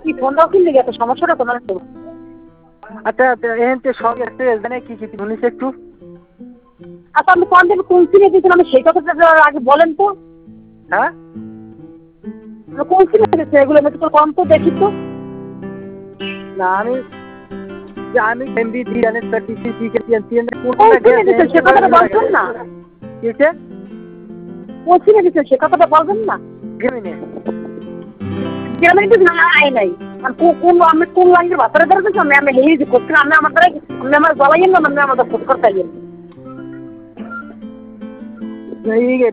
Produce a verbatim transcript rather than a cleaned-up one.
কি ফোন দাও কি লেগে এত সমস্যাটা তোমার তো? আচ্ছা এহেনতে সব একটু জানে কি কি শুনিস একটু। আচ্ছা আমি কোন দিন কোন সিনে দিয়েছিলাম আমি সেই কথাটা আগে বলেন তো। হ্যাঁ কোন সিনে দিয়েছে এগুলো আমি তো কম তো দেখি তো। না আমি আমি এমবি দি জানে টিসি দি কে টিএন কোন কোনটা সিনে গেছে দিয়েছে সে কথাটা বলছেন না। কিসে কোন সিনে দিয়েছে সে কথাটা বলবেন না। গেমিনে গেমিনে তো না আই নাই আর কোন আমি কোন লাইনের বাতারে ধরতেছি আমি আমি হেই যে করতে আমি আমার দ্বারা আমি আমার গলাইয়েন না আমি আমাদের ফুট করতে গেলাম। এই